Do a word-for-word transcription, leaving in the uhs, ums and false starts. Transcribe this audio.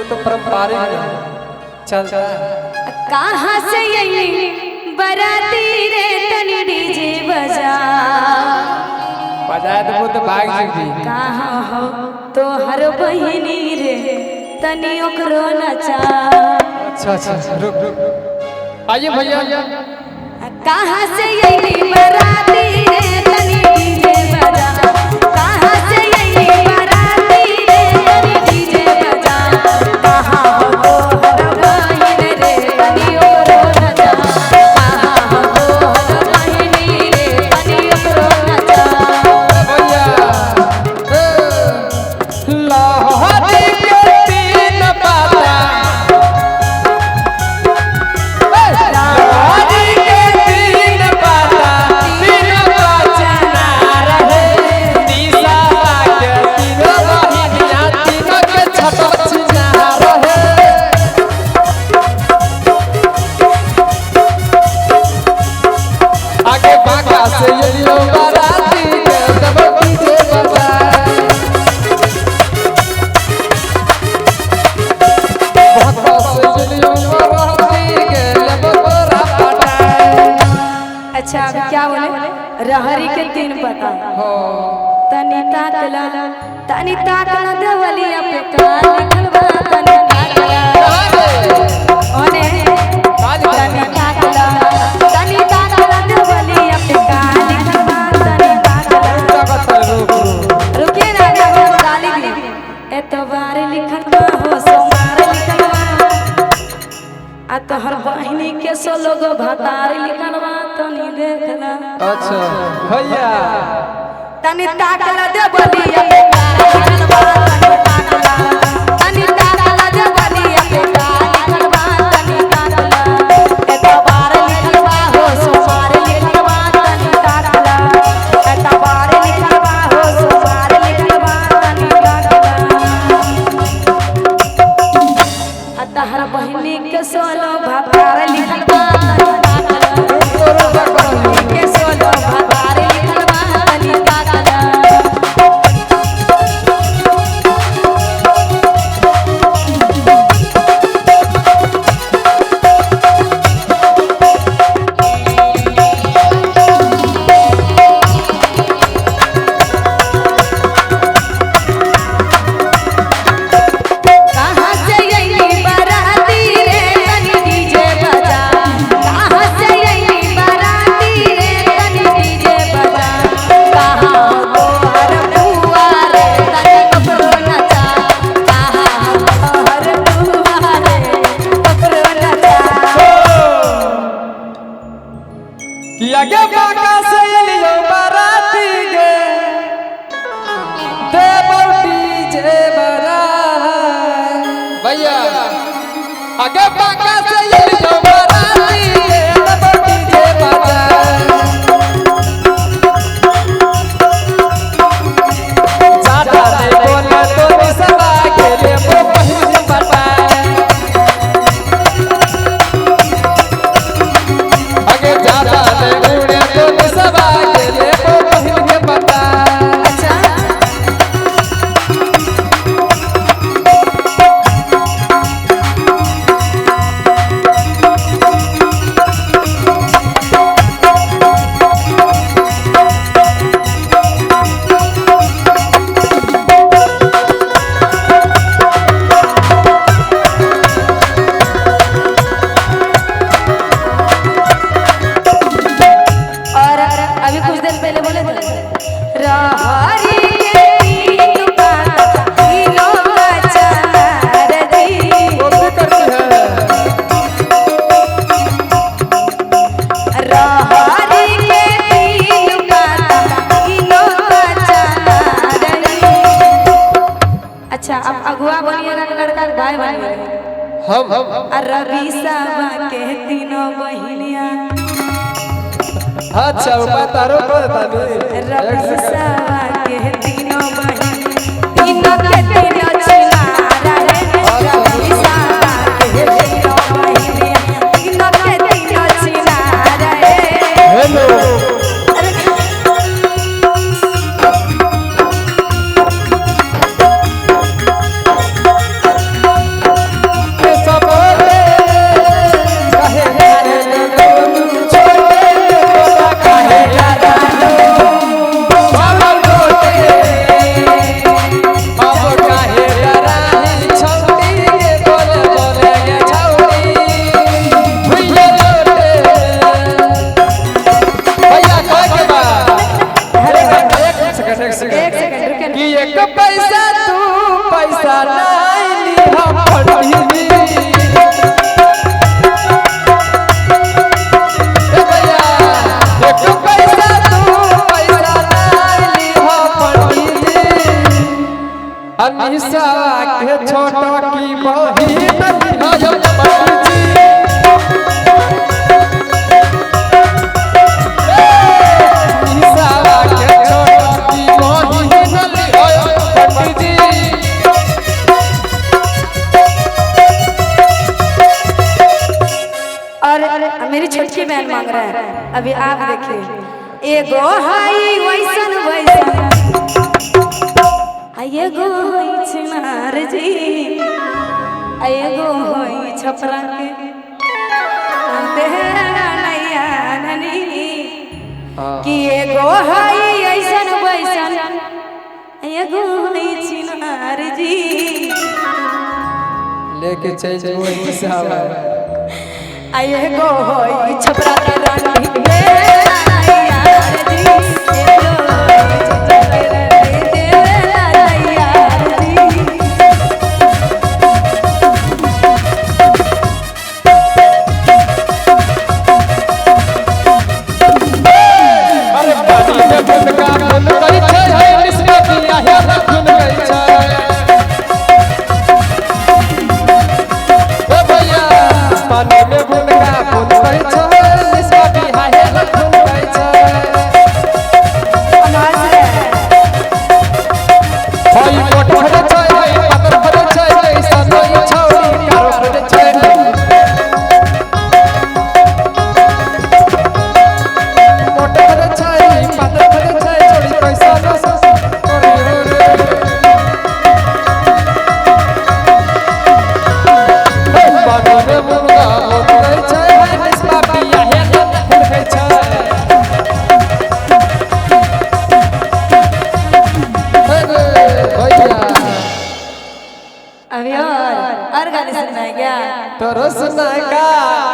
तो पारंपरिक है। चल कहाँ से यही बराती रे तनी डीजे बजा बजाए तो वो तो भाग जी। कहाँ हो तो हर बहिनी रे तनी ओकरो नचा। अच्छा अच्छा रुक रुक आइए भैया। कहाँ से यही बराती रे तनी डीजे बजा। कहाँ से यही बराती रे तनी डीजे बजा। कहाँ हो तो हर बहिनी रे तनी ओकरो नचा। कहाँ हो तो हर बहिनी रे तनी ओकरो नचा। भैया लाहौरी के तीन पाता लाहौरी के तीन पाता तीन बचना रहे तीसा के तीनों बहिनिया तीनों के छठ बचना रहे। आगे बाका से ये लो बाराती के जब डीजे बजाए बाका से ये लो बाराती के जब बोरा पटाए। अच्छा अब क्या बोले रहरी के तीन पता हो तनी ताकला तनी ताकला देवलिया पे काल लिखलवा तनी ताकला ओने तनी ताकला तनी ताकला देवलिया पे काल लिखलवा तनी ताकला। रुकिए ना ना गाली भी एतबार लिखलवा हो सोमार लिखलवा आ तोहर बहिनी के सो लोग भतार लिखलवा तनी देखला। अच्छा भैया तनी ताकला दे बलिया पे काल लिखलवा तनी ताकला तनी ताकला दे बलिया पे काल लिखलवा तनी ताकला एतबार लिखलवा हो सोमार लिखलवा तनी ताकला एतबार लिखलवा हो सोमार लिखलवा तनी ताकला। आ तहर बहिनी के सोलो भतार लिखलवा तनी के सोलो भतार लिखलवा तनी ताकला। कहाँ से यही बराती रे तनी डीजे बजा। कहाँ से यही बराती रे तनी डीजे बजा। कहाँ हो तो हर बुआ रे तनी ओकरो नचा। कहाँ हो तो हर बुआ रे ओकरो नचा। कि आगे बाका से ये लो बाराती के देवल डीजे बजाए। भैया आगे बाका से ये लो बाराती के देवल डीजे बजाए। ज्यादा नहीं बोले तो निसवा के लिए वो पहले बताए। आगे ज्यादा नहीं बोले तो निसवा के लिए वो पहले बताए। अच्छा और अभी कुछ देर पहले बोले थे रहरी के तीन पाता तीनों बचार जी। वो भी करती है रहरी के तीन पाता तीनों बचार जी। अच्छा अब अगुआ बनिएगा कि लड़का के भाई बनिएगा। हम हम और रवि सावा के तीनों बहिनिया अच्छा ऊपर तारो कर तानी रवि सावा के तीनों बहिन तीनों के तीनों चिनारा रे रवि सावा के तीनों बहिनिया तीनों के तीनों चिनारा रे। हेलो मोही नली हो पंडित जी निसावा के छोटी मोही नली हो पंडित जी। और मेरी छोटी बहन मांग रहा है, अभी आप देखिए। एगो हाई वैसन वैसन एगो होई छिनार जी, एगो होई छपरा के तेरा नैया ननी कि एगो हाई ऐसन वैसन एगो होई छिनार जी। लेके चल जो निसावा एगो होई छपरा के रानी तेरा नैया जी, एगो होई छपरा के रानी तेरा नैया जी। अरे पानी में बुन का बुन करी छै निस्बा पिया है खुन गई छै ओ भैया पानी में बुन का बुन करी छै निस्बा पिया है खुन गई छै आवाज है होई मोट भरे छै होई पतर भरे छै ऐसा नहीं छौरी कारो भरे छै मोट भरे छै पतर भरे छै छोड़ी पैसा न करे रे पानी में मुर्गा उड़ै छै निस्बा पिया है खुन गई छै भैया अभी और और गाने सुनना है क्या? तो रसना का